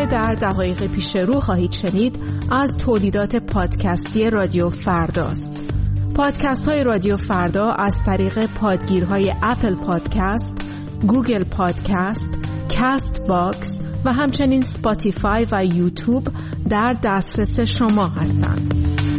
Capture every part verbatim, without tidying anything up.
در دقایق پیش رو خواهید شنید از تولیدات پادکستی رادیو فرداست. پادکست های رادیو فردا از طریق پادگیرهای اپل پادکست، گوگل پادکست، کاست باکس و همچنین اسپاتیفای و یوتیوب در دسترس شما هستند.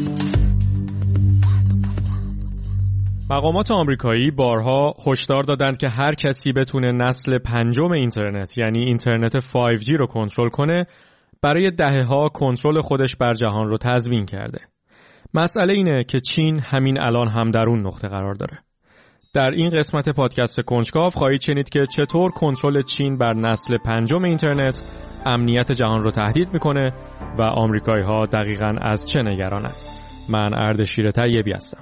مقامات آمریکایی بارها هشدار دادند که هر کسی بتونه نسل پنجم اینترنت یعنی اینترنت فایو جی رو کنترل کنه، برای دهه‌ها کنترل خودش بر جهان رو تضمین کرده. مسئله اینه که چین همین الان هم در اون نقطه قرار داره. در این قسمت پادکست کنجکاو خواهید شنید که چطور کنترل چین بر نسل پنجم اینترنت امنیت جهان رو تهدید میکنه و آمریکایی‌ها دقیقاً از چه نگرانن. من اردشیر طیبی هستم.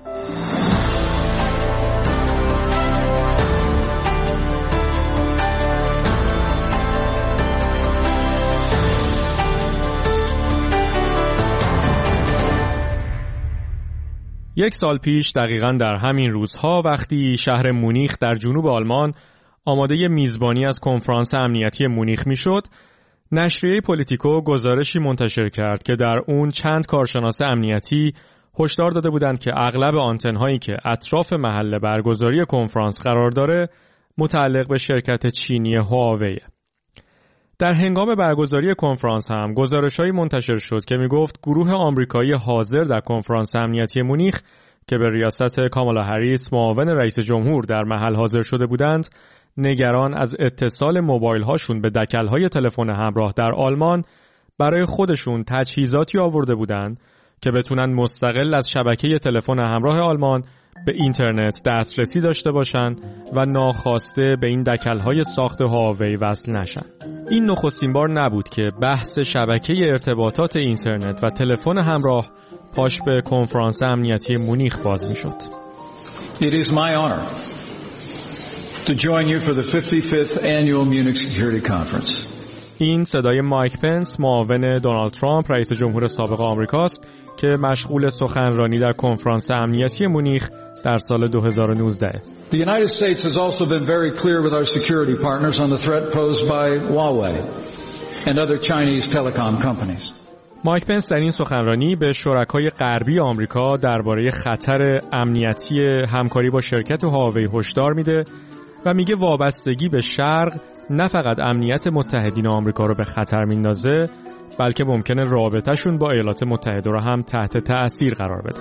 یک سال پیش دقیقاً در همین روزها وقتی شهر مونیخ در جنوب آلمان آماده میزبانی از کنفرانس امنیتی مونیخ میشد، نشریه پولیتیکو گزارشی منتشر کرد که در اون چند کارشناس امنیتی هشدار داده بودند که اغلب آنتن‌هایی که اطراف محل برگزاری کنفرانس قرار داره متعلق به شرکت چینی هواوی. در هنگام برگزاری کنفرانس هم گزارش‌هایی منتشر شد که میگفت گروه آمریکایی حاضر در کنفرانس امنیتی مونیخ که به ریاست کامالا هریس معاون رئیس جمهور در محل حاضر شده بودند، نگران از اتصال موبایل هاشون به دکل‌های تلفن همراه در آلمان برای خودشون تجهیزاتی آورده بودند که بتونن مستقل از شبکه تلفن همراه آلمان به اینترنت دسترسی داشته باشن و ناخواسته به این دکل‌های ساخت هواوی وصل نشن. این نخستین بار نبود که بحث شبکه ارتباطات اینترنت و تلفن همراه پاش به کنفرانس امنیتی مونیخ باز میشد. It is my honor to join you for the fifty-fifth annual Munich Security Conference. این صدای مایک پنس، معاون دونالد ترامپ رئیس جمهور سابق آمریکاست که مشغول سخنرانی در کنفرانس امنیتی مونیخ در سال دو هزار و نوزده. The United States has also been very clear with our security partners on the threat posed by Huawei and other Chinese telecom companies. مایک پنس در این سخنرانی به شرکای غربی آمریکا درباره خطر امنیتی همکاری با شرکت هواوی هشدار میده و میگه وابستگی به شرق نه فقط امنیت متحدین آمریکا رو به خطر میندازه، بلکه ممکنه رابطه‌شون با ایالات متحده رو هم تحت تأثیر قرار بده.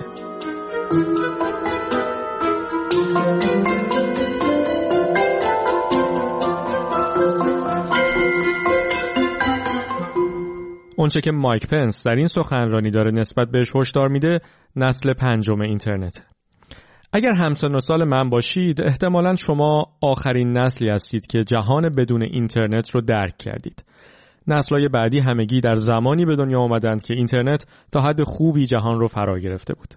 اونچه که مایک پنس در این سخنرانی داره نسبت بهش هشدار میده نسل پنجم اینترنت. اگر همسن و سال من باشید احتمالاً شما آخرین نسلی هستید که جهان بدون اینترنت رو درک کردید. نسل‌های بعدی همگی در زمانی به دنیا آمدند که اینترنت تا حد خوبی جهان رو فرا گرفته بود.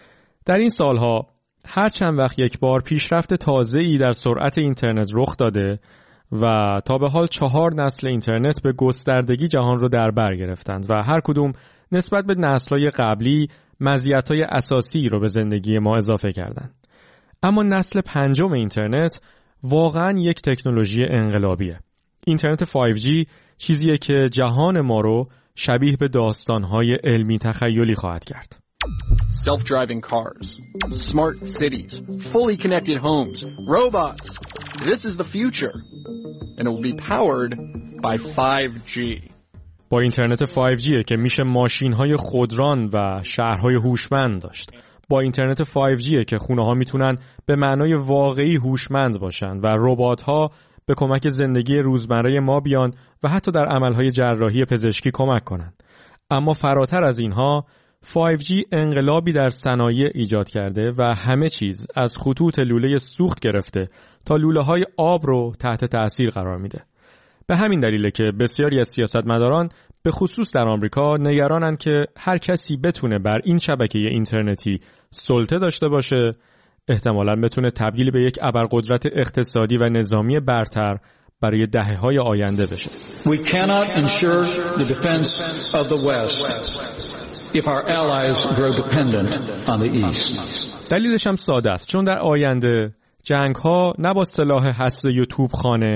در این سالها هر چند وقت یک بار پیشرفت تازه‌ای در سرعت اینترنت رخ داده و تا به حال چهار نسل اینترنت به گستردگی جهان رو در بر گرفتند و هر کدوم نسبت به نسل‌های قبلی مزیت‌های اساسی رو به زندگی ما اضافه کردند. اما نسل پنجم اینترنت واقعاً یک تکنولوژی انقلابیه. اینترنت فایو جی چیزیه که جهان ما رو شبیه به داستان‌های علمی تخیلی خواهد کرد. Self-driving cars, smart cities, fully connected homes, robots. This is the future. And it will be powered by فایو جی. با اینترنت فایو جی که میشه ماشین‌های خودران و شهرهای هوشمند داشت. با اینترنت فایو جی که خونه‌ها میتونن به معنای واقعی هوشمند باشن و ربات‌ها به کمک زندگی روزمره ما بیان و حتی در عملهای جراحی پزشکی کمک کنن. اما فراتر از اینها فایو جی انقلابی در صنایع ایجاد کرده و همه چیز از خطوط لوله سوخت گرفته تا لوله‌های آب رو تحت تأثیر قرار میده. به همین دلیله که بسیاری از سیاستمداران به خصوص در آمریکا نگرانن که هر کسی بتونه بر این شبکه اینترنتی سلطه داشته باشه، احتمالاً بتونه تبدیل به یک ابرقدرت اقتصادی و نظامی برتر برای دهه‌های آینده بشه. We cannot ensure the defense of the West if our allies grow dependent on the East. دلیلش هم ساده است، چون در آینده جنگ‌ها نه با سلاح هسته‌ای و توپخانه،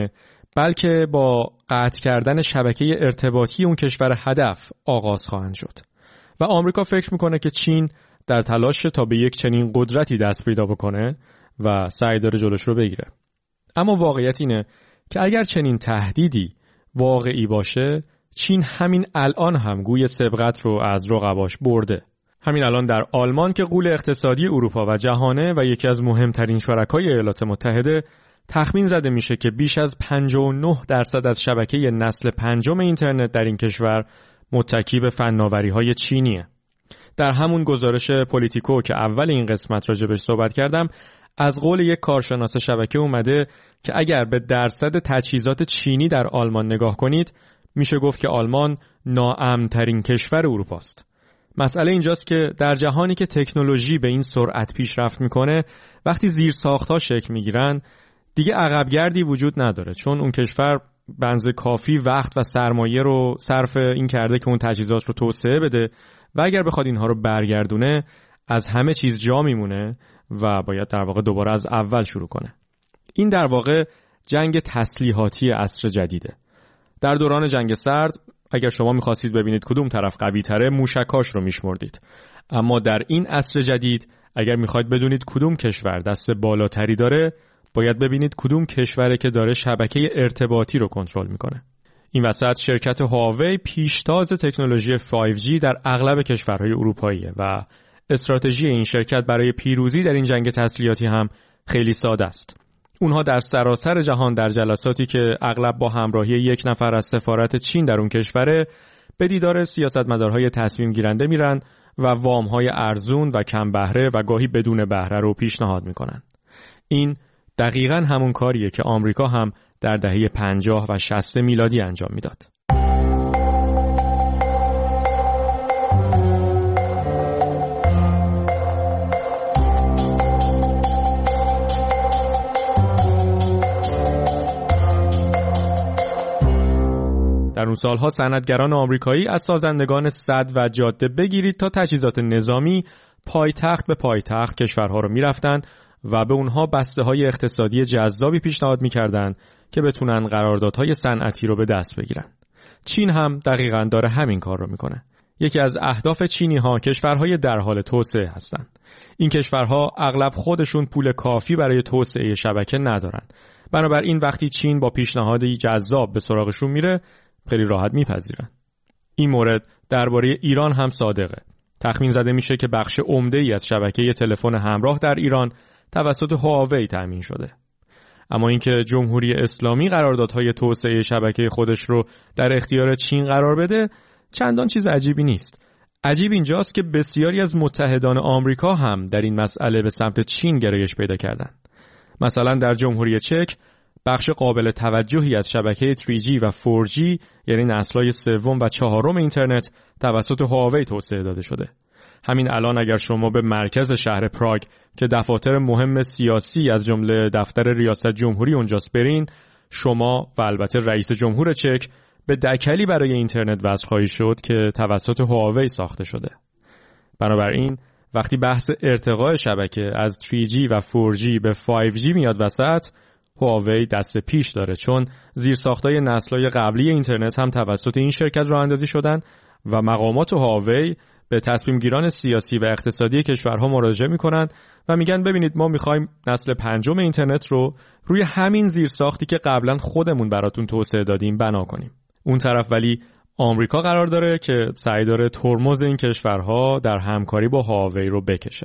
بلکه با قطع کردن شبکه ارتباطی اون کشور هدف آغاز خواهند شد. و آمریکا فکر میکنه که چین در تلاش تا به یک چنین قدرتی دست پیدا بکنه و سعی داره جلوش رو بگیره. اما واقعیت اینه که اگر چنین تهدیدی واقعی باشه، چین همین الان هم گوی سبقت رو از رقباش برده. همین الان در آلمان که غول اقتصادی اروپا و جهانه و یکی از مهمترین شرکای ایالات متحده، تخمین زده میشه که بیش از پنجاه و نه درصد از شبکه نسل پنجم اینترنت در این کشور متکی به فناوری‌های چینیه. در همون گزارش پولیتیکو که اول این قسمت راجبش صحبت کردم، از قول یک کارشناس شبکه اومده که اگر به درصد تجهیزات چینی در آلمان نگاه کنید، میشه گفت که آلمان ناامن‌ترین کشور اروپا است. مسئله اینجاست که در جهانی که تکنولوژی به این سرعت پیشرفت میکنه، وقتی زیرساخت‌ها شکل میگیرن، دیگه عقبگردی وجود نداره، چون اون کشور به اندازه کافی وقت و سرمایه رو صرف این کرده که اون تجهیزات رو توسعه بده و اگر بخواد اینها رو برگردونه، از همه چیز جا میمونه و باید در واقع دوباره از اول شروع کنه. این در واقع جنگ تسلیحاتی عصر جدیده. در دوران جنگ سرد اگر شما می‌خواستید ببینید کدوم طرف قوی‌تره، موشکاش رو میشمردید. اما در این عصر جدید اگر می‌خواید بدونید کدوم کشور دست بالاتری داره، باید ببینید کدوم کشوره که داره شبکه ارتباطی رو کنترل میکنه. این وسط شرکت هواوی پیشتاز تکنولوژی فایو جی در اغلب کشورهای اروپاییه و استراتژی این شرکت برای پیروزی در این جنگ تسلیحاتی هم خیلی ساده است. اونها در سراسر جهان در جلساتی که اغلب با همراهی یک نفر از سفارت چین در اون کشوره، به دیدار سیاستمدارهای تصمیم گیرنده میرن و وام‌های ارزون و کم بهره و گاهی بدون بهره رو پیشنهاد میکنن. این دقیقاً همون کاریه که آمریکا هم در دهه پنجاه و شصت میلادی انجام میداد. در اون سالها صنعتگران آمریکایی از سازندگان سد و جاده بگیرید تا تجهیزات نظامی پایتخت به پایتخت کشورها رو میرفتن و به اونها بسته‌های اقتصادی جذابی پیشنهاد می‌کردن که بتونن قراردادهای صنعتی رو به دست بگیرن. چین هم دقیقاً داره همین کار رو میکنه. یکی از اهداف چینی‌ها کشورهای در حال توسعه هستن. این کشورها اغلب خودشون پول کافی برای توسعه شبکه ندارن. بنابراین وقتی چین با پیشنهادی جذاب به سراغشون میره، خیلی راحت میپذیرن. این مورد درباره ایران هم صادقه. تخمین زده میشه که بخش عمده‌ای از شبکه تلفن همراه در ایران توسط هواوی تامین شده. اما اینکه جمهوری اسلامی قراردادهای توسعه شبکه خودش رو در اختیار چین قرار بده، چندان چیز عجیبی نیست. عجیب اینجاست که بسیاری از متحدان آمریکا هم در این مسئله به سمت چین گرایش پیدا کردند. مثلا در جمهوری چک بخش قابل توجهی از شبکه تری جی و فور جی، یعنی نسل‌های سوم و چهارم اینترنت، توسط هواوی توسعه داده شده. همین الان اگر شما به مرکز شهر پراگ که دفاتر مهم سیاسی از جمله دفتر ریاست جمهوری اونجاست برین، شما و البته رئیس جمهور چک به دکلی برای اینترنت وصل خواهید شد که توسط هواوی ساخته شده. بنابراین وقتی بحث ارتقاء شبکه از تری جی و فور جی به فایو جی میاد وسط، هواوی دست پیش داره، چون زیرساختای نسل‌های قبلی اینترنت هم توسط این شرکت راه اندازی شدن و مقامات هواوی به تصمیمگیران سیاسی و اقتصادی کشورها مراجعه میکنن و میگن ببینید ما میخوایم نسل پنجم اینترنت رو روی همین زیرساختی که قبلا خودمون براتون توسعه دادیم بنا کنیم. اون طرف ولی آمریکا قرار داره که سعی داره ترمز این کشورها در همکاری با هواوی رو بکشه.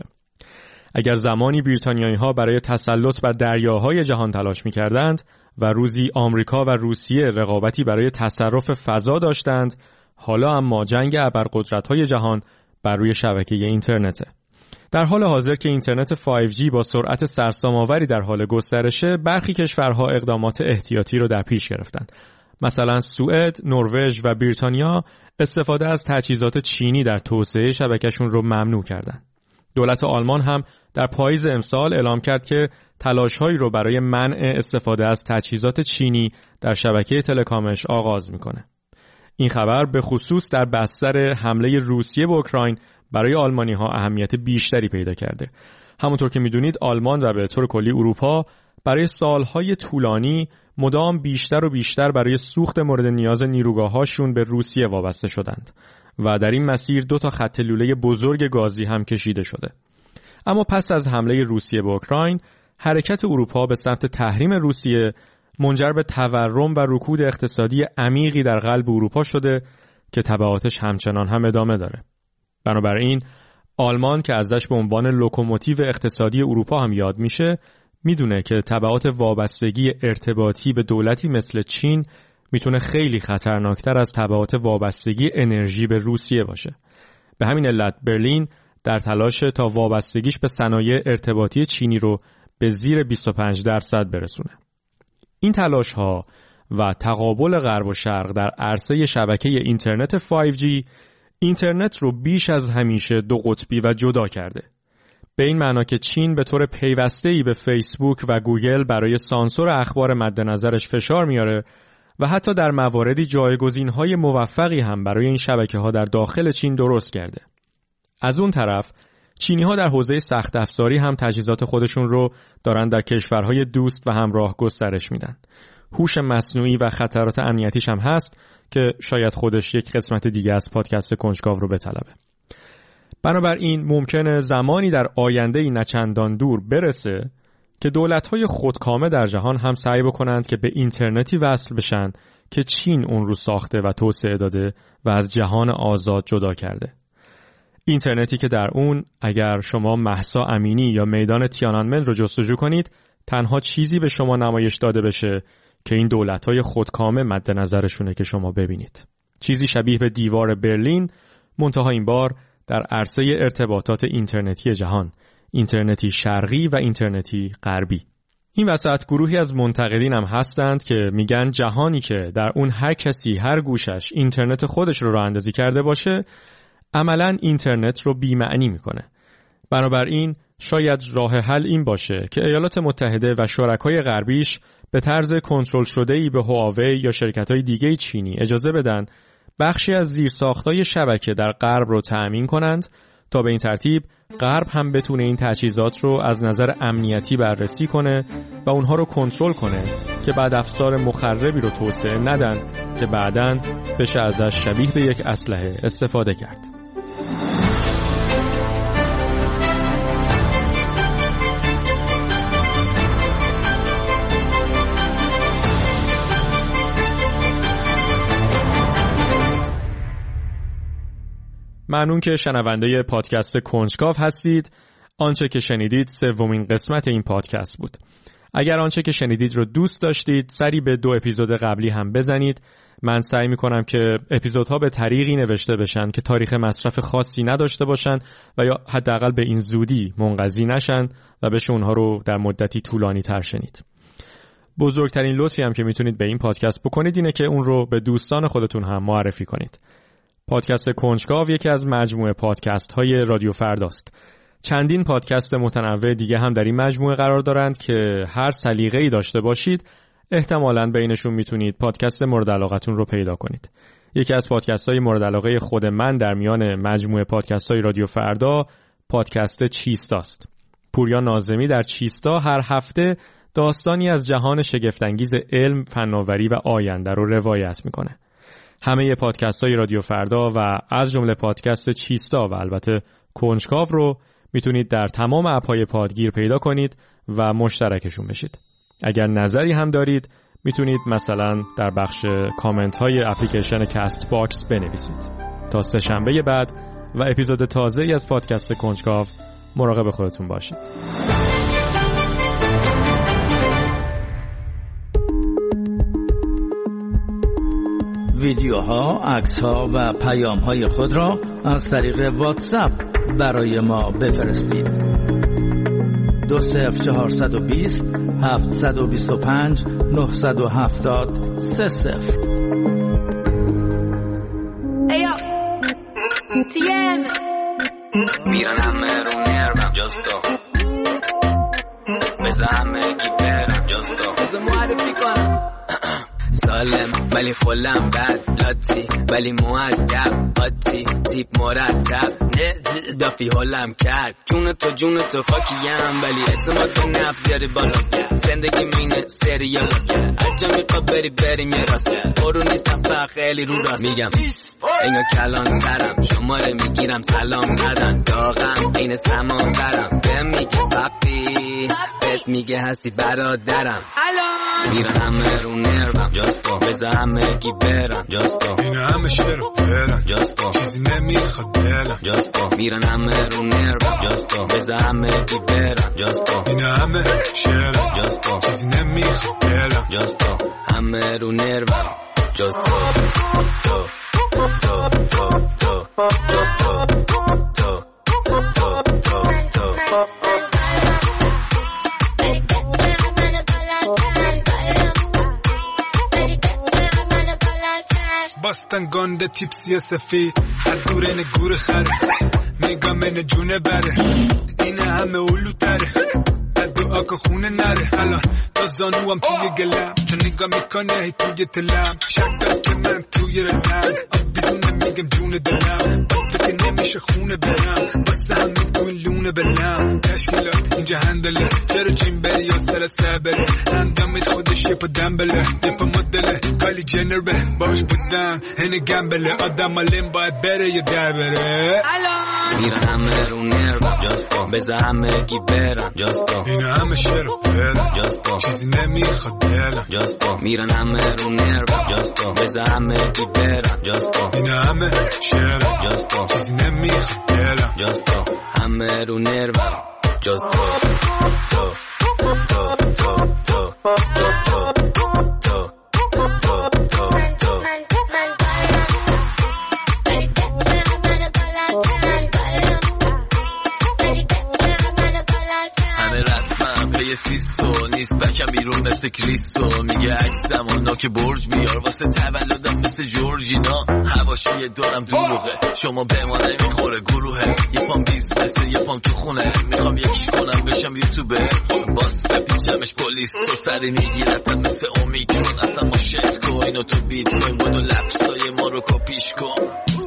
اگر زمانی بریتانیایی‌ها برای تسلط بر دریاهای جهان تلاش می‌کردند و روزی آمریکا و روسیه رقابتی برای تصرف فضا داشتند، حالا اما جنگ ابرقدرت‌های جهان بر روی شبکه اینترنته. در حال حاضر که اینترنت فایو جی با سرعت سرسام‌آوری در حال گسترشه، برخی کشورها اقدامات احتیاطی رو در پیش گرفتند. مثلا سوئد، نروژ و بریتانیا استفاده از تجهیزات چینی در توسعه شبکه‌شون رو ممنوع کردند. دولت آلمان هم در پاییز امسال اعلام کرد که تلاش‌هایی رو برای منع استفاده از تجهیزات چینی در شبکه تلکامش آغاز می‌کنه. این خبر به خصوص در بستر حمله روسیه به اوکراین برای آلمانی‌ها اهمیت بیشتری پیدا کرده. همونطور که می‌دونید آلمان و به طور کلی اروپا برای سالهای طولانی مدام بیشتر و بیشتر برای سوخت مورد نیاز نیروگاه‌هاشون به روسیه وابسته شدند و در این مسیر دو تا خط لوله بزرگ گازی هم کشیده شده. اما پس از حمله روسیه به اوکراین، حرکت اروپا به سمت تحریم روسیه منجر به تورم و رکود اقتصادی عمیقی در قلب اروپا شده که تبعاتش همچنان هم ادامه داره. بنابراین آلمان که ازش به عنوان لوکوموتیو اقتصادی اروپا هم یاد میشه، میدونه که تبعات وابستگی ارتباطی به دولتی مثل چین میتونه خیلی خطرناکتر از تبعات وابستگی انرژی به روسیه باشه. به همین علت برلین در تلاش تا وابستگیش به صنایع ارتباطی چینی رو به زیر بیست و پنج درصد برسونه. این تلاش ها و تقابل غرب و شرق در عرصه شبکه اینترنت فایو جی اینترنت رو بیش از همیشه دو قطبی و جدا کرده. به این معنا که چین به طور پیوسته‌ای به فیسبوک و گوگل برای سانسور اخبار مد نظرش فشار میاره و حتی در مواردی جایگزین‌های موفقی هم برای این شبکه‌ها در داخل چین درست کرده. از اون طرف چینی‌ها در حوزه سخت افزاری هم تجهیزات خودشون رو دارن در کشورهای دوست و همراه گسترش میدن. هوش مصنوعی و خطرات امنیتیش هم هست که شاید خودش یک قسمت دیگه از پادکست کنجکاو رو بطلبه. بنابراین ممکنه زمانی در آینده نچندان دور برسه که دولت‌های خودکامه در جهان هم سعی بکنند که به اینترنتی وصل بشن که چین اون رو ساخته و توسعه داده و از جهان آزاد جدا کرده. اینترنتی که در اون اگر شما مهسا امینی یا میدان تیانانمن رو جستجو کنید، تنها چیزی به شما نمایش داده بشه که این دولت‌های خودکامه مد نظرشونه که شما ببینید. چیزی شبیه به دیوار برلین، منتها این بار در عرصه ارتباطات اینترنتی جهان، اینترنتی شرقی و اینترنتی غربی. این وسط گروهی از منتقدین هم هستند که میگن جهانی که در اون هر کسی هر گوشش اینترنت خودش رو راه اندازی کرده باشه، عملاً اینترنت رو بی‌معنی میکنه. بنابراین شاید راه حل این باشه که ایالات متحده و شرکای غربیش به طرز کنترل شده‌ای به هواوی یا شرکت‌های دیگه چینی اجازه بدن بخشی از زیرساخت‌های شبکه در غرب رو تأمین کنند تا به این ترتیب غرب هم بتونه این تجهیزات رو از نظر امنیتی بررسی کنه و اونها رو کنترل کنه که بعد افزار مخربی رو توسعه ندن که بعداً بشه ازش شبیه به یک اسلحه استفاده کرد. ممنون که شنونده پادکست کنجکاو هستید. آنچه که شنیدید سومین قسمت این پادکست بود. اگر آنچه که شنیدید رو دوست داشتید، سری به دو اپیزود قبلی هم بزنید. من سعی میکنم که اپیزودها به طریقی نوشته بشن که تاریخ مصرف خاصی نداشته باشن و یا حداقل به این زودی منقضی نشن و بشه اونها رو در مدتی طولانی تر شنید. بزرگترین لطفی هم که میتونید به این پادکست بکنید اینه که اون رو به دوستان خودتون هم معرفی کنید. پادکست کنجکاو یکی از مجموعه پادکست های رادیو فرداست. چندین پادکست متنوع دیگه هم در این مجموعه قرار دارند که هر سلیقه‌ای داشته باشید احتمالاً بینشون میتونید پادکست مورد علاقتون رو پیدا کنید. یکی از پادکست های مورد علاقه خود من در میان مجموعه پادکست های رادیو فردا پادکست چیستاست. پوریا ناظمی در چیستا هر هفته داستانی از جهان شگفت‌انگیز علم، فناوری و آینده رو روایت میکنه. همه پادکست های رادیو فردا و از جمله پادکست چیستا و البته کنجکاو رو میتونید در تمام اپ‌های پادگیر پیدا کنید و مشترکشون بشید. اگر نظری هم دارید میتونید مثلا در بخش کامنت های اپلیکیشن کست باکس بنویسید. تا سه شنبه بعد و اپیزود تازه‌ای از پادکست کنجکاو مراقب خودتون باشید. ویدیوها، عکس‌ها و پیام‌های خود را از طریق واتساپ برای ما بفرستید. دو صفر چهارصد و بیست هفتصد و بیست و پنج نهصد و هفتاد سه صفر. ایو تیم میرن همه رو نرمم جاستا بزن همه گی برم جاستا بزن معرفی کنم سالم ولی خلم بد لاتی ولی مؤدب قاطی تیپ مرتب نه دافی حالم کرد جون تو جون تو خاکیم ولی اعتماد به نفس زیادی بالاست زندگی مینه سریال است اجا میخواد بری بریم یه راست برو نیستم فقط خیلی رو راست میگم اینا کلان ترم شماره میگیرم سلام کردن داغم این سمان برم بهم میگه پاپی بهت میگه هستی برادرم میرن همه رو نروم جاستو بزا همه گی برن جاستو این همه شعر رو برن جاستو چیزی نمیخواد دلم جاستو میرن همه رو نروم جاستو بزا همه گی برن جاستو این همه شعر جاستو چیزی نمیخواد دلم جاستو همه رو نروم جاستو تو تو تو تو جاستو تو تو تو تو باستن گنده تیپسی سفید از دور این گور خره نگام این جونه بره این همه اولو تره بد دعا که خونه نره الان تا زانوام توی گلم چون نگاه میکنه هی توی تلم شک دار که من توی رلم آب بیزونه میگم جون دلم با تو که نمیشه خونه برم واسه همین تو این لونه بلم تشکیلات اینجا هندله چرا چین بری یا سر سبره اندامت خودش یه پا دنبله یه پا مدله کالی جنر به باش بودن هنه گمبله آدم علم باید بره یا در بره میرن همه رو نروم جاستو بزا همه گی برن جاستو این همه شعر و برن جاستو چیزی نمیخواد دلم جاستو میرن همه رو نروم جاستو بزا همه گی برن جاستو این همه شعر جاستو چیزی نمیخواد دلم جاستو همه رو نروم جاستو تو تو تو تو جاستو تو تو تو تو یه سیسو نیست بکم بیرون مثل کریسو میگه عکس زمانا که برج بیار واسه تولدم مثل جورجینا حواشی دارم دروغه شما به ما نمیخوره گروهه یه پام بیزنسه یه پام تو خونه میخوام یکیش کنم بشم یوتیوبر باس بپیچمش پلیس تو سری میگیرتم مثل اومیکرون اصلا ما شت کوین و تو بیت کوین بودو لفظای ما رو کپیش کن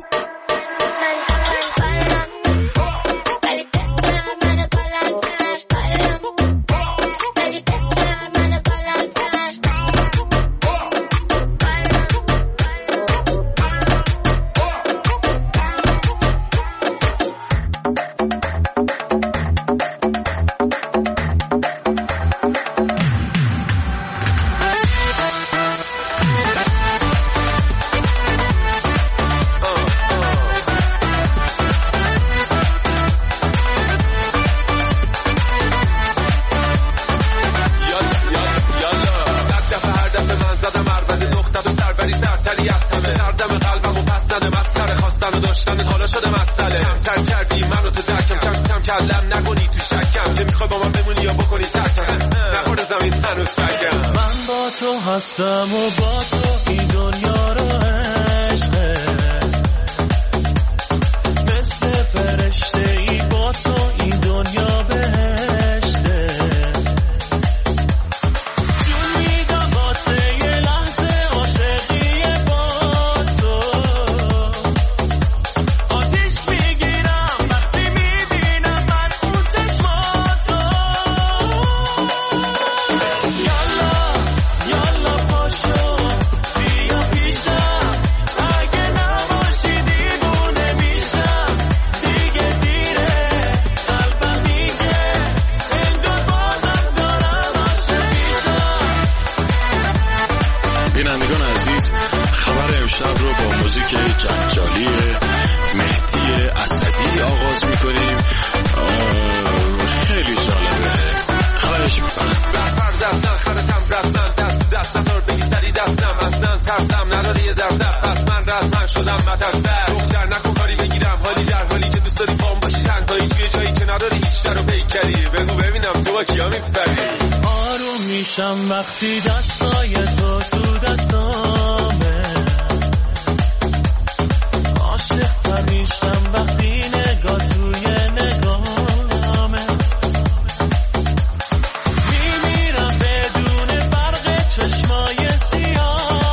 هستم و با تو این دنیا رو عشقه مثل فرشته ای با تو این دنیا بهشته جون میدم واسه یه لحظه عاشقی با تو آتیش میگیرم وقتی میبینم من اون چشماتو جنجالی مهدی اسدی آغاز میکنیم. خیلی جالبه، خواهش میکنم. دست نخرتم رسمن دست دست نزار بگی سری دستم اصلا ترسم نداری یه درده پس من رسمن شدم مترسر دختر نکن کاری بگیرم حالی در حالی که دوست داری بام باشی تنهایی توی جایی که نداری هیچ در رو پیکری بگو ببینم تو با کیا میپری. آروم میشم وقتی دستای تو تو دستامه، عاشق تر میشم وقتی نگاه توی نگاهمه، میمیرم بدون فرق چشمای سیاه.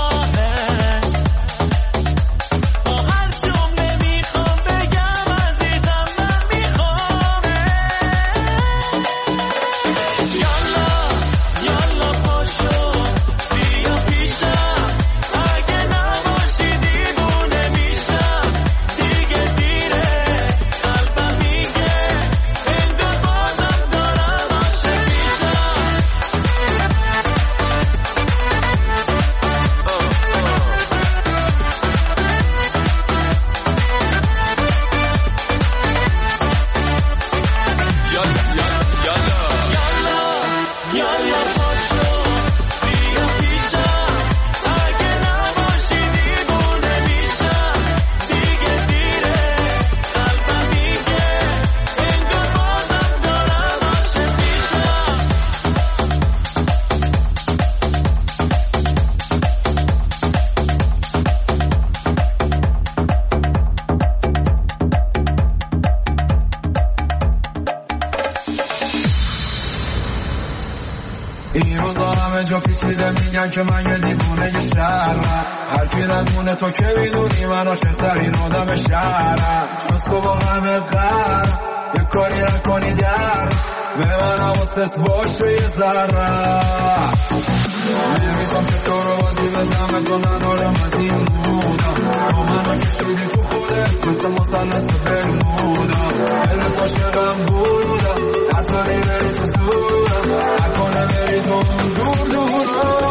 این روزا همه جا پیچیده میگن که من یه دیوونه شهرم، هر کی ندونه تو که میدونی من عاشق‌ترین آدم شهرم. جز تو با همه قهر یه کاری نکنی در به من حواست باشه یه ذره. نمیخوام که تو رو بازی بدم، تو ندارم از این مودا، تو منو کشیدی تو خودت مثل مثلث برمودا. دلت عاشقم بودا، نذاری بری تو زورم، نکنه بری تو دور دورم.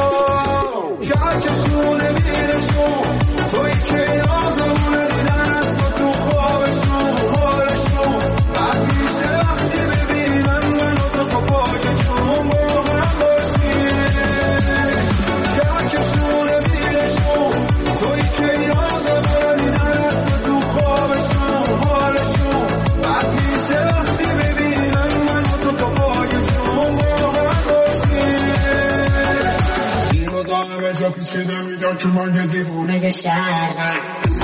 کهکشونه میرشون توی که این آزمونه دیدنت تو تو خوابشون حالشون بعد میشه وقتی ببینن منو تو تو پاکشون با هم باشیم. کهکشونه میرشون توی که این آزمونه دیدنت تو تو خوابشون حالشون بعد میشه وقتی ببینن منو تو تو پاکشون با هم باشیم. این روزا همه جا پیچیده میگن که من یه دیوونه شهرم.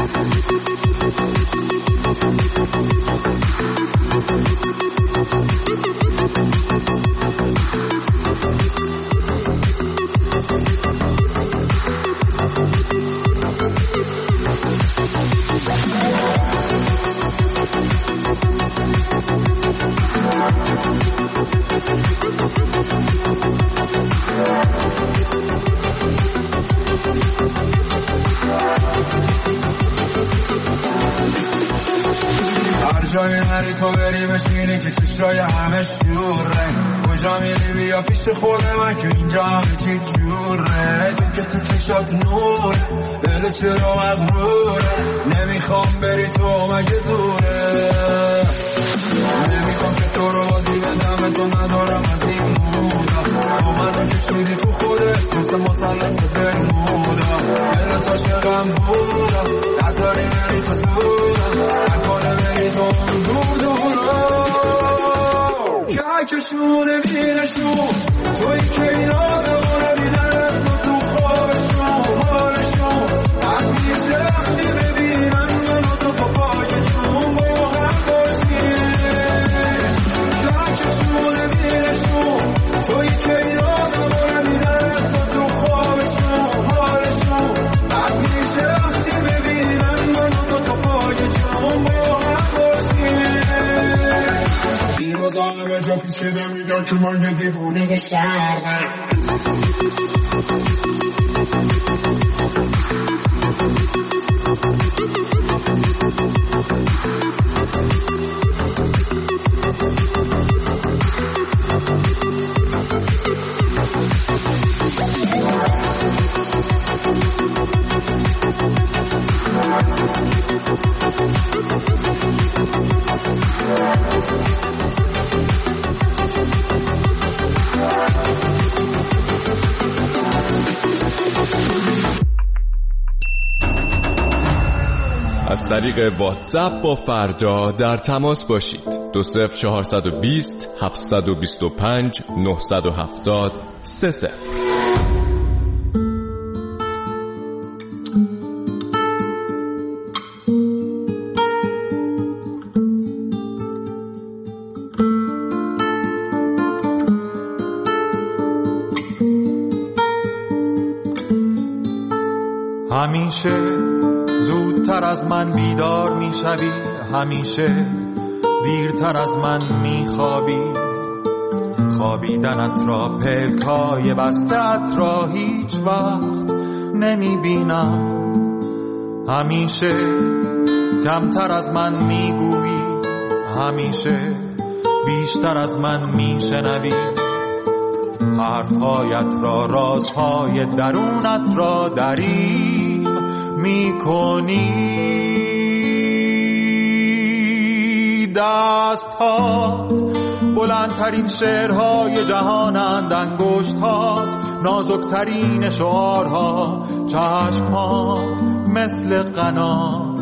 جای نری تو بری بشینی که چشای همه شوره، کجا میری بیا پیش خود من که اینجا همه چی جوره. تو که تو چشات نور دل چرا مغروره، نمیخوام بری تو مگه زوره. نمیخوام که تو رو بازی بدم، تو ندارم از این مودا، تو منو کشیدی تو خودت مثل مثلث برمودا. دلت عاشقم بودا، نذاری بری تو زورم، نکنه بری تو دور دورم. کهکشونه میرشون توی که این آدمونه دیدنت تو تو خوابشون حالشون بعد میشه وقتی ببینن منو تو تو پاکشون با هم باشیم. کهکشونه میرشون توی که این آدمونه دیدنت تو تو خوابشون حالشون بعد میشه وقتی ببینن منو تو تو پاکشون با هم باشیم. این روزا همه جا پیچیده میگن که من یه دیوونه شهرم. از طریق واتساپ با فردا در تماس باشید. دو صفر چهارصد و بیست هفتصد و بیست و پنج نهصد و هفتاد سه صفر. همیشه زودتر از من بیدار میشوی، همیشه دیرتر از من میخوابی. خوابیدنت را پلکای بسته‌ات را هیچ وقت نمیبینم. همیشه کمتر از من میگویی، همیشه بیشتر از من میشنوی. حرفهایت را، رازهای درونت را دریغ میکنی. دستهات بلندترین شعرهای جهانند، انگشتات نازکترین شعارها، چشمات مثل قنات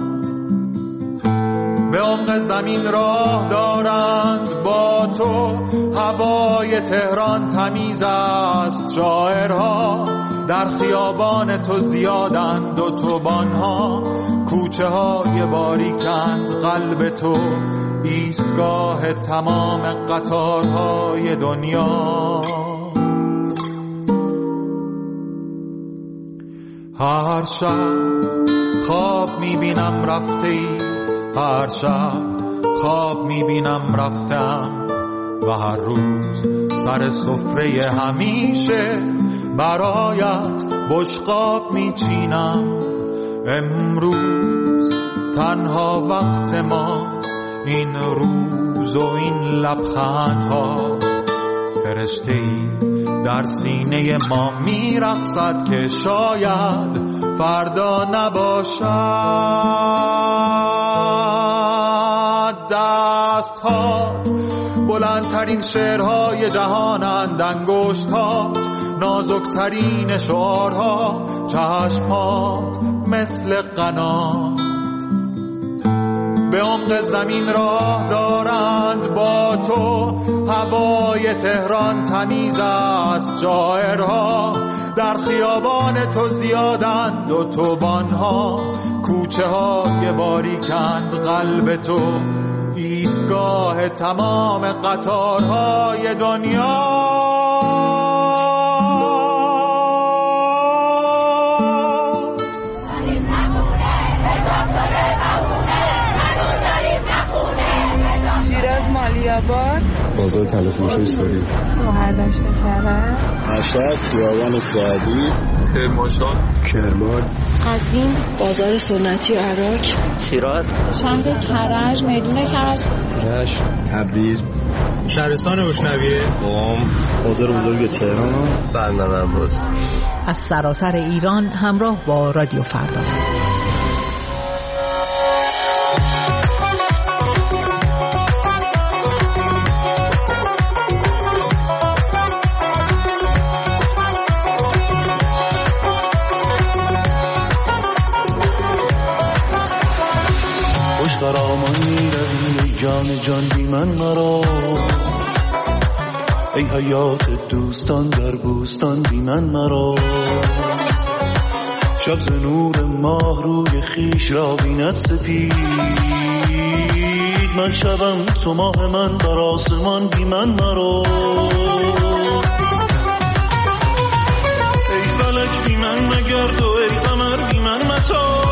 به عمق زمین راه دارند. با تو هوای تهران تمیز است، شاعرها در خیابان تو زیادند، و توبانها کوچه های باریکند. قلب تو ایستگاه تمام قطارهای دنیا. هر شب خواب میبینم رفته ای، هر شب خواب میبینم رفتم و هر روز سر سفره همیشه برایت بشقاب میچینم. امروز تنها وقت ماست، این روز و این لبخندها. فرشته‌ای در سینه ما میرقصد که شاید فردا نباشد. دست‌هات بلندترین شعرهای جهانند، انگشت‌هات نازکترین شعارها، چشم‌هات مثل قنات به عمق زمین راه دارند. با تو هوای تهران تمیز است، جائرها در خیابان تو زیادند و توبانها کوچه های باریکند. قلب تو ایستگاه تمام قطارهای دنیا. بازار تلفروشی سوری، مهردشت کرد، مشهد، خیابان سعدی، کرمانشاه، کرمان، قزوین، بازار سنتی عراق، شیراز، شهر کرج، میدون کرج، رشت، تبریز، شهرستان روشنویه، قم، بازار بزرگ تهران، بندر عباس. از سراسر ایران همراه با رادیو فردا. جان جان بی من مرا، ای حیات دوستان در بوستان بی من مرا. شب ز نور ماه روی خیش را بیند سپید، من شبم تو ماه من بر آسمان بی من مرا. ای فلک بی من مگرد و ای قمر بی من متا،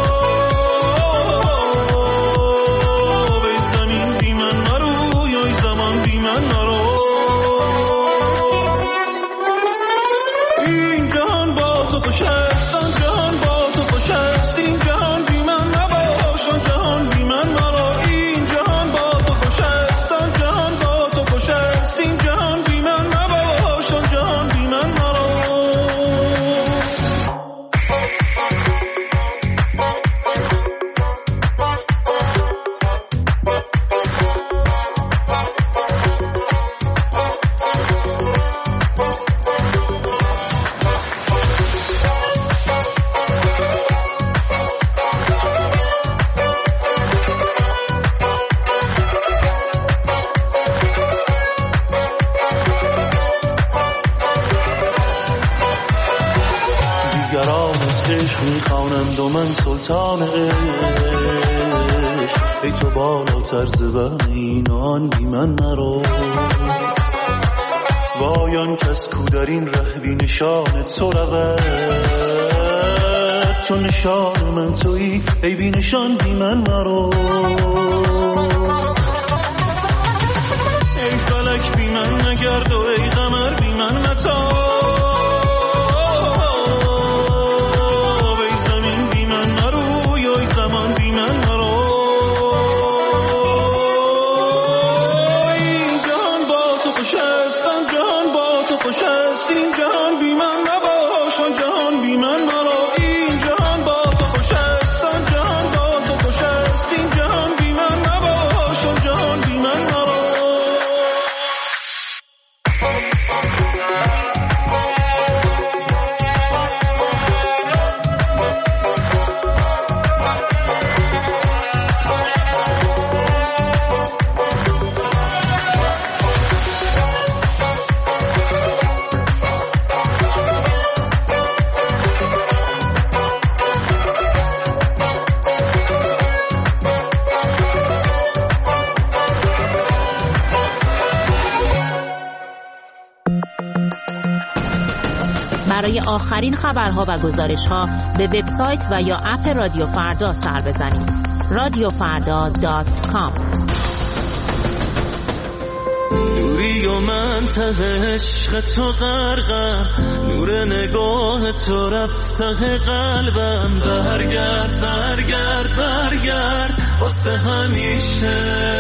میخوانند و من سلطان عشق، ای تو بالاتر ز وهم این و آن بی من مرا. وای آن کس کو در این ره بی نشان تو رود، چون نشان من تویی ای بی نشان بی من مرا. ای فلک بی من نگرد و ای قمر بی من متا، برای آخرین خبرها و گزارش‌ها به وبسایت و یا اپ رادیو فردا سر بزنید. رادیو فردا دات کام. دوری و من ته عشق تو غرقم، نور نگاه تو رفت ته قلبم. برگرد برگرد برگرد واسه همیشه.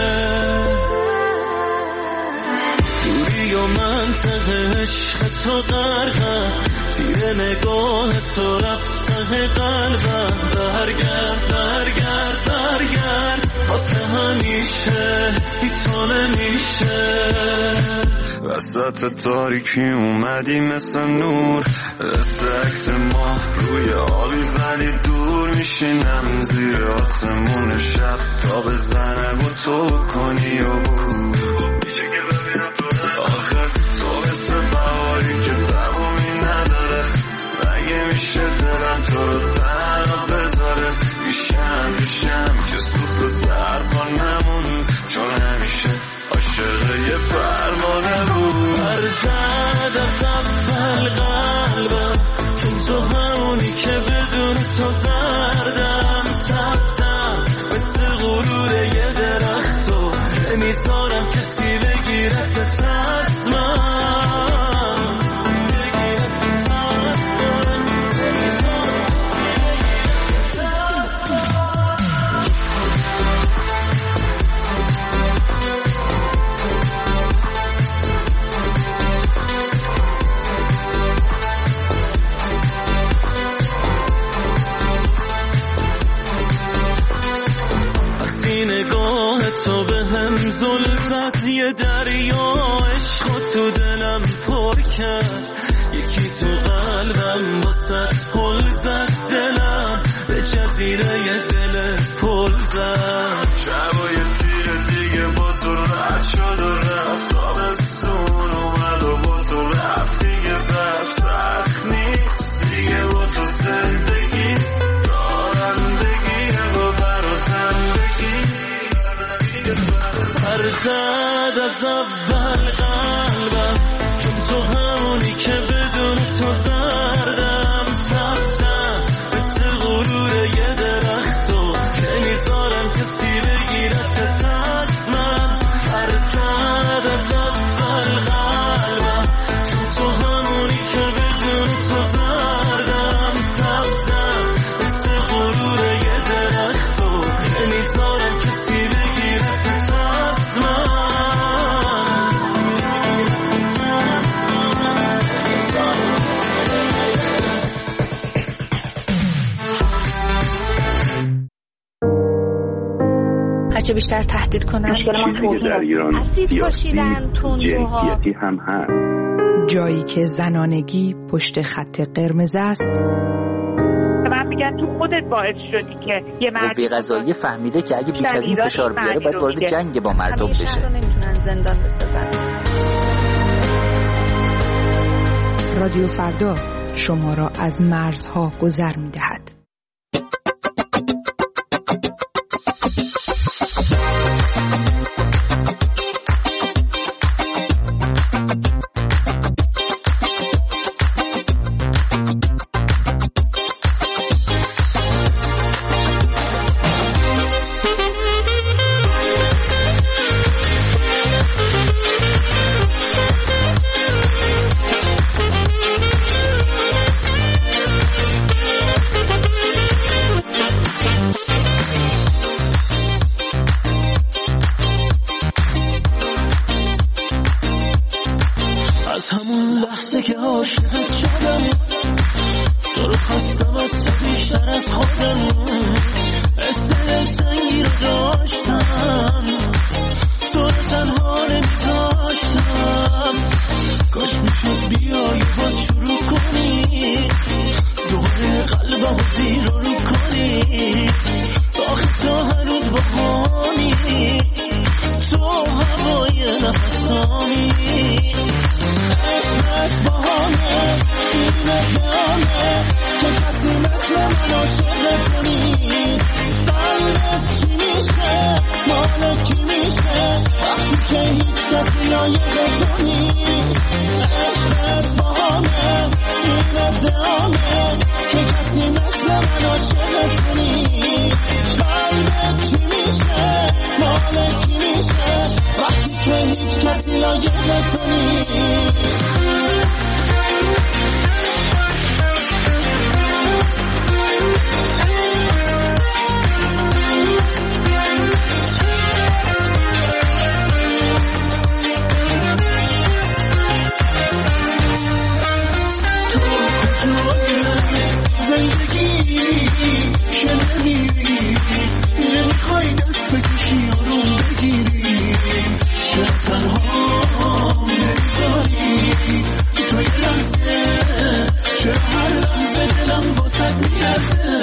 دوری و من ته عشق تو غرقم، تیر نگاه تو رفت ته قلبم. برگرد برگرد برگرد واسه همیشه، بی تو نمیشه. وسط تاریکی اومدی مثل نور، مثل عکس ماه روی آبی ولی دور میشینم زیر آسمون شب تا بزنه و تو کنی و بود. میشه که ببینم تو آخر تو مثل بهاری که تمامی نداره. مگه میشه دلم تو رو تنها بذاره؟ میشم میشم که سوخت و سر پا نمون، چون همیشه عاشق یه فرمانه بود. برزد از اول قلبم، چون تو همونی که بدون تو زردم. سبزم مثل غرور یه درخت و نمیذارم کسی بگیرت از من. تو به هم زلفت یه دریا عشق تو دلم پر کرد. یکی تو قلبم واسه پل زد دلم، به جزیره یه دل پل زد. شبای تیر دیگه با تو رد شد و رفت، تابستون اومد و با تو رفت دیگه. برف سخت نیست دیگه با تو زندگی، رانندگی و برازندگی. برزد از اول قلبم، چون تو همونی که بدون تو زردم. سبزم مثل غرور یه درخت و نمیذارم کسی بگیرت از من. برزد از اول قلبم، چون تو همونی که بدون تو زردم. سبزم مثل غرور یه درخت و نمیذارم کسی بگیرت از من. هرچه بیشتر تهدید کنن مشکل ما در ایران اسید پاشیدن تندروها هم هست. جایی که زنانگی پشت خط قرمز است. من میگن تو خودت باعث شدی که یه مرد قوه قضاییه فهمیده که اگه بیش از این فشار بیاره باید وارد جنگ با مردم بشه. همیشه نمیتونن زندان بسازن. رادیو فردا شما را از مرزها گذر می‌دهد. که هیچ کسی لایق تو نیست. عشقت با همه این ادعامه که کسی مثل من عاشقت کنی. قلبت چی میشه مال کی میشه وقتی که هیچ کسی لایق تو نیست. زندگی که نمیری نمیخوای دست بکشی آروم بگیری چرا تنها نمیداری تو یه لحظه چرا هر لحظه دلم واسد میرسه.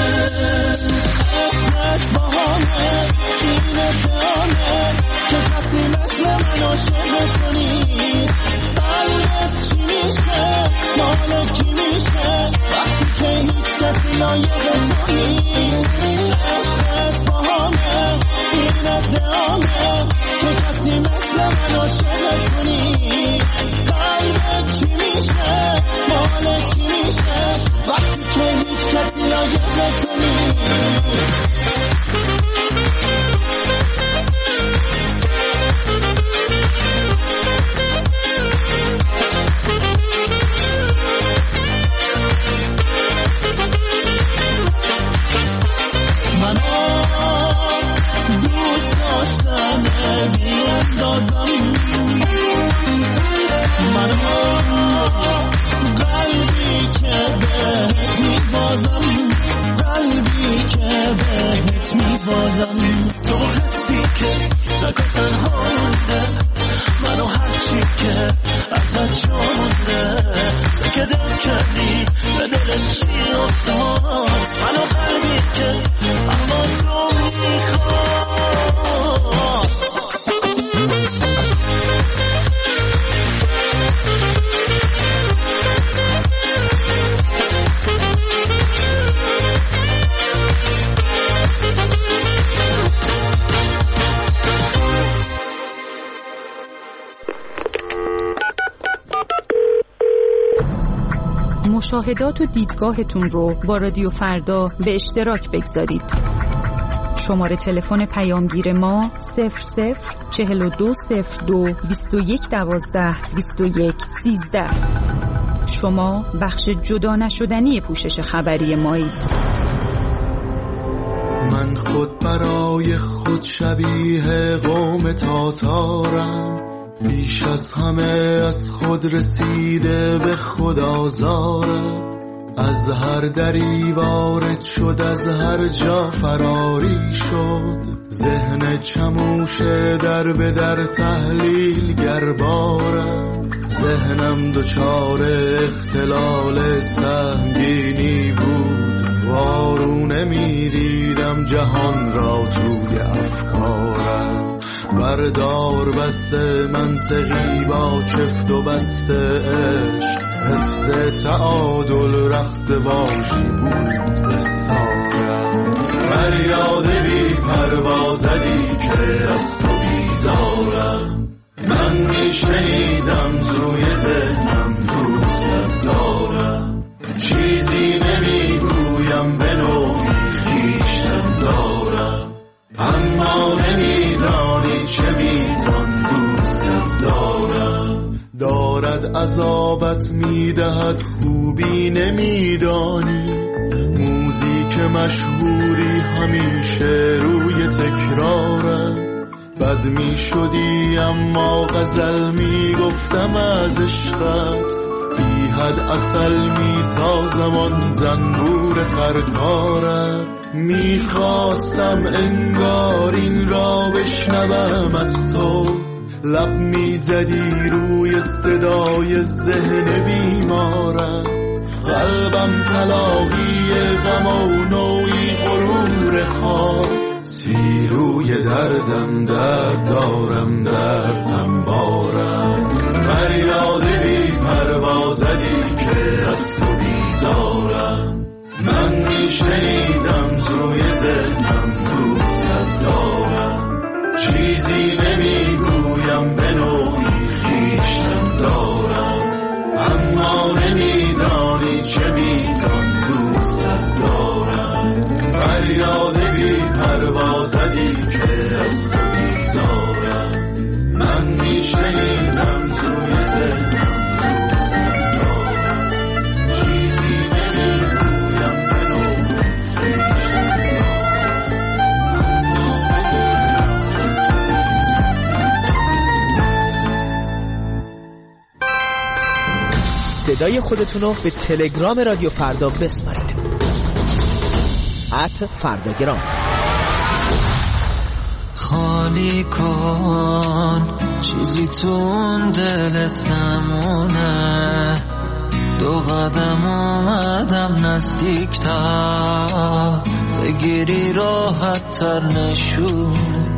اسمت با همه این ادامه که کسی مثل من عاشقت کنی. قلبت چی میشه مال کی میشه وقتی که هیچ کسی لایق تو نیست. عشقت با همه این ادعامه که کسی مثل من عاشقت کنی. قلبت چی میشه مال کی میشه وقتی که هیچ کسی لایق تو نیست. دوست داشتم بیاندازم منو قلبی که بهت میبازم قلبی که بهت میبازم. تو حسی که تک تنها مونده منو هرچی که ازت جامونده که دل کردی به دل چی افتاد منو قلبی که اما تو میخواد. مشاهدات و دیدگاهتون رو با رادیو فردا به اشتراک بگذارید. شماره تلفن پیامگیر ما صفر صفر چهل و دو صفر دو بیست و یک دوازده بیست و یک سیزده. شما بخش جدا نشدنی پوشش خبری مایید. من خود برای خود شبیه قوم تاتارم، بیش از همه از خود رسیده به خود آزارم. از هر دری وارد شد، از هر جا فراری شد، ذهن چموش در به در تحلیل گربارم. ذهنم دچار اختلال سنگینی بود، وارونه می دیدم جهان را توی افکارم. بردار بسته منطقی با چفت و بسته عشق، حفظ تعادل رقص واشی بود بستارم. فریاد بی پروازدی که از تو بیزارم، من میشنیدم روی ذهنم دوست دارم. چیزی نمیگویم به نوعی خویشتن دارم، اما نمیدانی چه میزان دوست دارم. دارد عذابت میدهد خوبی نمیدانی، موزیک مشهوری همیشه روی تکرارم. بد می شدی اما غزل می گفتم از عشقت، بی حد عسل می سازم آن زنبور خرکارم. می خواستم انگار این را بشنوم از تو، لب می زدی روی صدای ذهن بیمارم. قلبم تلاقی غم و نوعی غرور خاص، سیروی دردم درد دارم دردم بارم. فریاد بی پروازدی که از تو بیزارم، من میشنیدم روی ذهنم دوست دارم. چیزی نمیگویم به نوعی خویشتن دارم، اما نمیدانم شنیدم توی ذهنم چیزی نمیگویم بنو صدای خودتون رو به تلگرام رادیو فردا بسپارید. ات فرداگرام. خالی کن چیزی تون دلت نمونه، دو قدم اومدم نزدیکتر، بگیری راحت تر نشونه،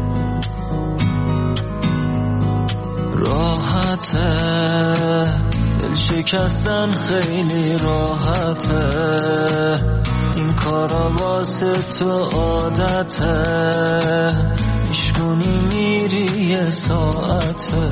راحته دل شکستن خیلی راحته، این کارا واسه تو عادته، میشکنی میری یه ساعته،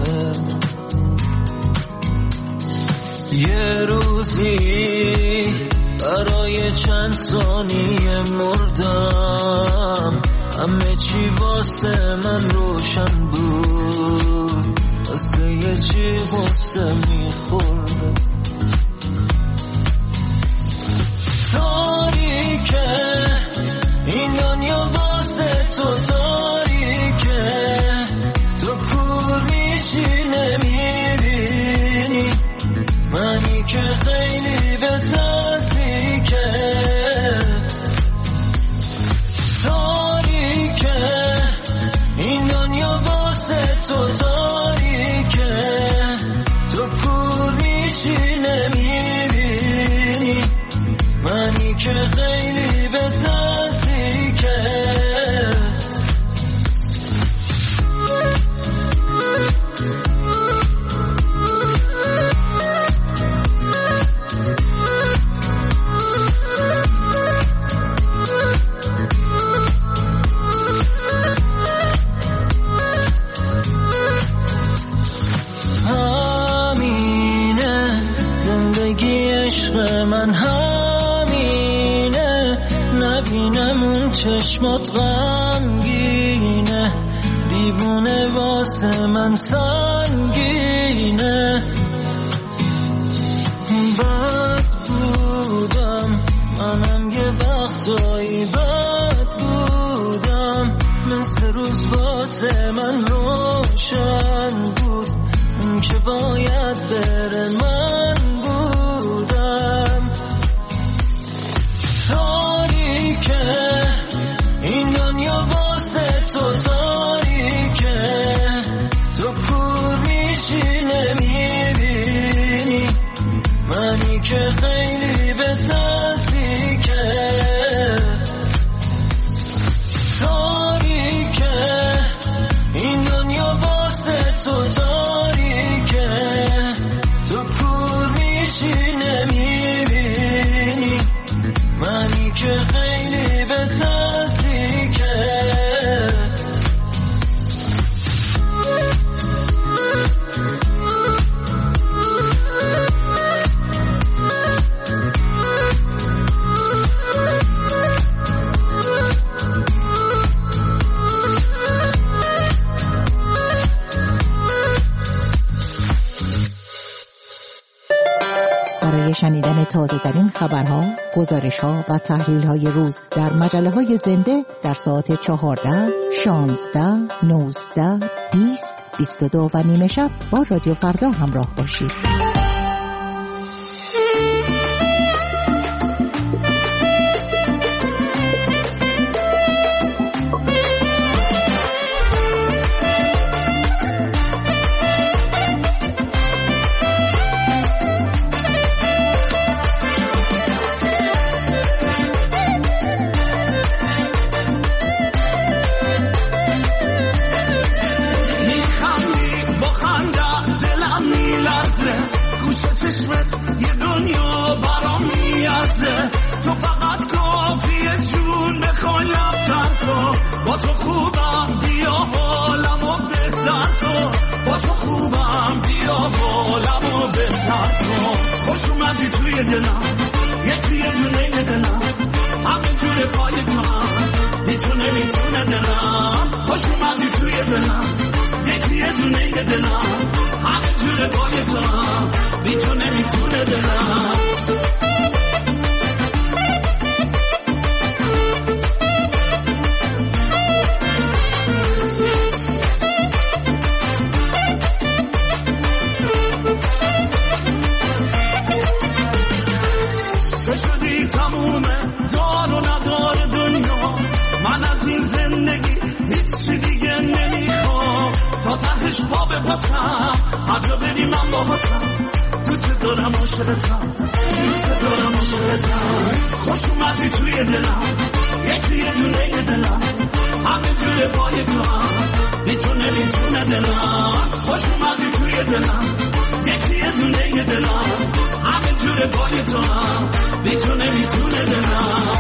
یه روزی برای چند ثانیه مردم، همه چی واسه من روشن بود، واسه یه چی واسه میخوردم، تاریکه این دنیا واسه تو تاریکه، تو کور میشی نمیبینی منی که خیلی به نزدیکه، تاریکه این دنیا واسه تو تاریکه، تو کور میشی نمیبینی منی که خیلی به نزدیکه. همینه زندگی عشق من، همینه نبینم اون چشمات غمگینه، دیوونه واسه من سنگینه، بد بودم منم یه وقتایی بد بودم، مثل روز واسه من روشن بود، اون که باید بره من بودم، تاریکه این دنیا واسه تو تاریکه، تو کور میشی نمیبینی منی که خیلی به نزدیکه، تاریکه این دنیا واسه تو تاریکه، تو کور میشی نمیبینی منی که خیلی به نزدیکه. برای شنیدن تازه ترین خبرها، گزارش‌ها و تحلیل‌های روز در مجله‌های زنده در ساعت چهارده، شانزده، نوزده، بیست، بیست و دو و نیمه شب با رادیو فردا همراه باشید. با تو خوبم بیا حالمو بهتر کن، با تو خوبم بیا حالمو بهتر کن، خوش اومدی توی دلم یکی یه دونه دلم، همه جور پای تو هم میتونه میتونه دلم، خوش اومدی توی دلم یکی یه دونه یه دلم همه جوره بای تو هم بی تو نمیتونه دلم تو شدی تمومه دار و ندار دنیا من از این زندگی هیچی دیگه نمیخوام تا تهش پا به پاتم هر جا بری من باهاتم دوست دارم عاشقتم دوست دارم عاشقتم خوش اومدی توی دلم یکی یه دونه یه دلم همه جوره پای تو هم بی تو نمیتونه دلم خوش اومدی توی دلم یکی یه دونه یه دلم همه جوره پای تو هم بی تو نمیتونه دلم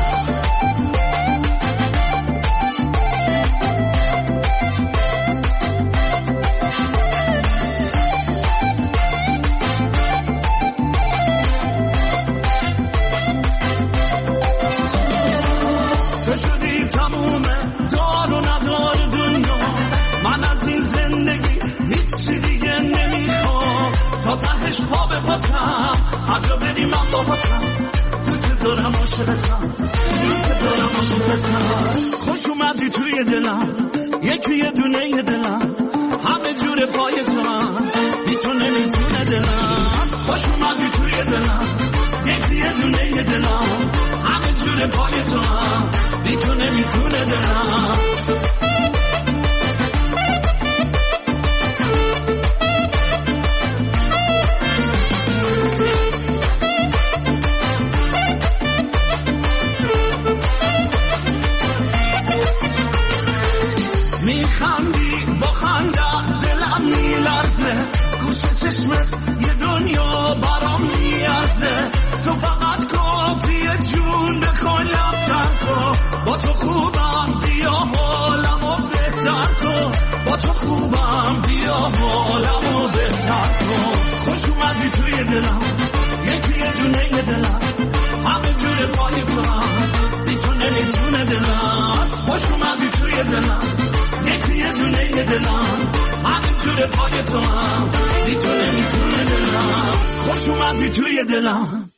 تو شدی تمومه دار و ندار دنیا من از این زندگی هیچی دیگه نمیخوام تا تهش پا به پاتم هر جا بری من باهاتم دوست دارم عاشقتم دوست دارم عاشقتم خوش اومدی توی دلم یکی یه دونه یه دلم همه جوره پای تو هم بی تو نمیتونه دلم خوش اومدی توی دلم یکی یه دونه یه دلم همه جوره پای تو هم بی تو نمیتونه دلم میخندی با خنده دلم میلرزه گوشه چشمت یه دنیا برام میارزه تو فقط کافیه جون بکن لبتر کن با تو خوبم بیا حالمو بهتر کن با تو خوبم بیا حالمو بهتر کن خوش اومدی توی دلم یکی یه دونه یه دلم همه جوره پای تو هم بی تو نمیتونه دلم خوش اومدی توی دلم یکی یه دونه یه دلم همه جوره پای تو هم بی تو نمیتونه دلم خوش اومدی توی دلم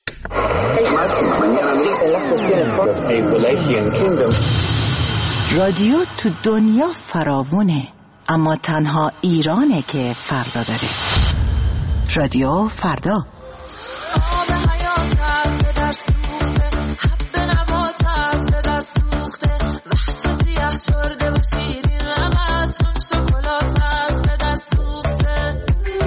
رادیو تو دنیا فراوونه اما تنها ایرانه که فردا داره. رادیو فردا آب حیات از به در سوخته حب نبات از به در سوخته وحش سیاه شرده و شیرین لبت چون شکلات از به در سوخته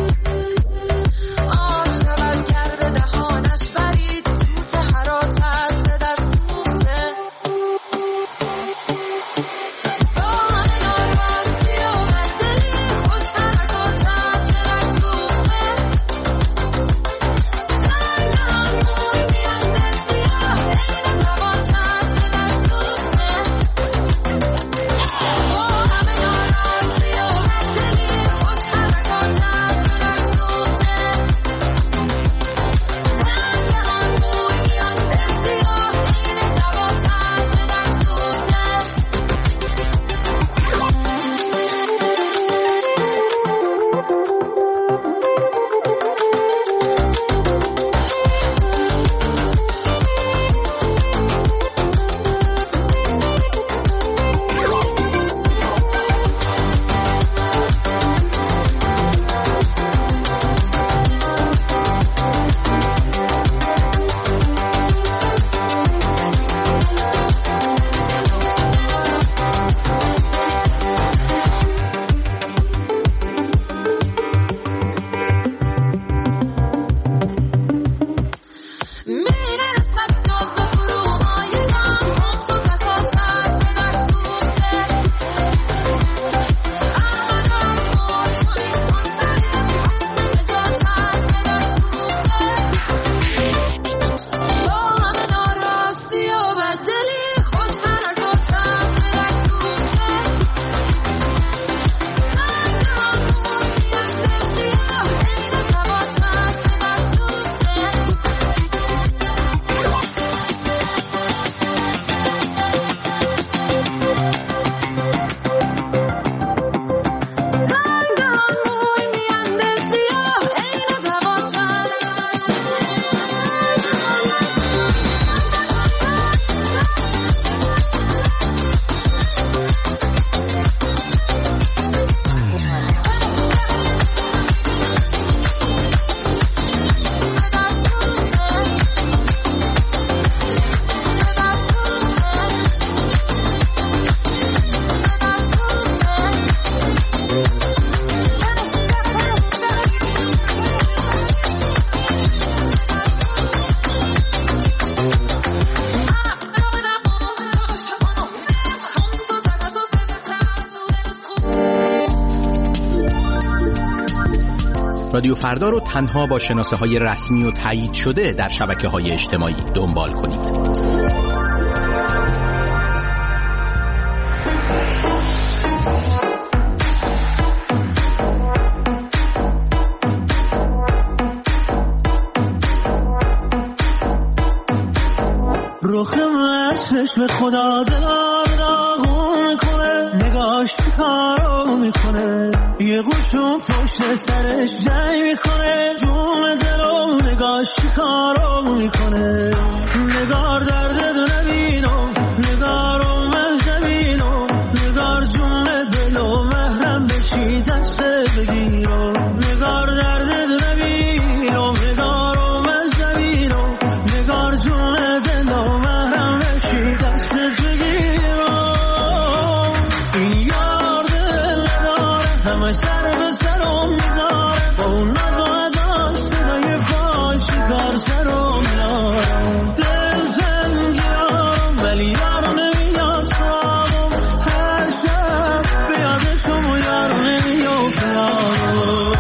آب شود گر به دهانش برید توت حرات از به در سوخته راه نارمستی و بدلی خوش حرکات از به در سوخته رادیو فردا رو تنها با شناسه های رسمی و تایید شده در شبکه های اجتماعی دنبال کنید. روخم چشم خدا دلار داغون میکنه، نگاش کارو میکنه، یه گوشو پشت سرش جای میکنه، جون دلو نگاش کارو میکنه. نگار درد دو نبینو، نگارو من زمینو، نگار جون دلو محرم بشی دست بگیرو. نگار درد دو نبینو، نگارو من زمینو، نگار جون دلو محرم بشی دست بگیرو. این یار دل نداره همه سر به سرم میذاره، با اون نگاه صدای پای شکار سرم میاره. دل زنگیارم ولی یارو نمیاد سرابم، هر شب بیادشم و یارو نمیاد فرابم.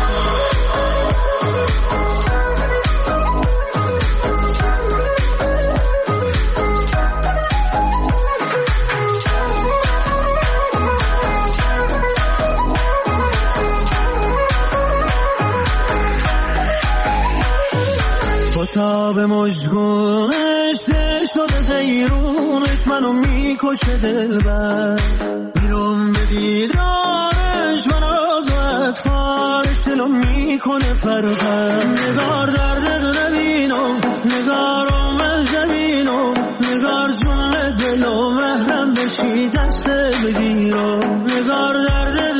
تا به مجگونش دل شده دیرونش، منو میکشه دلبر، بیرون به دیدارش من از وقت فارش دلو میکنه پرپر. نگار درد دو نبینو، نگارو من زمینو، نگار جون دلو محرم بشی دست بگیرو. نگار درد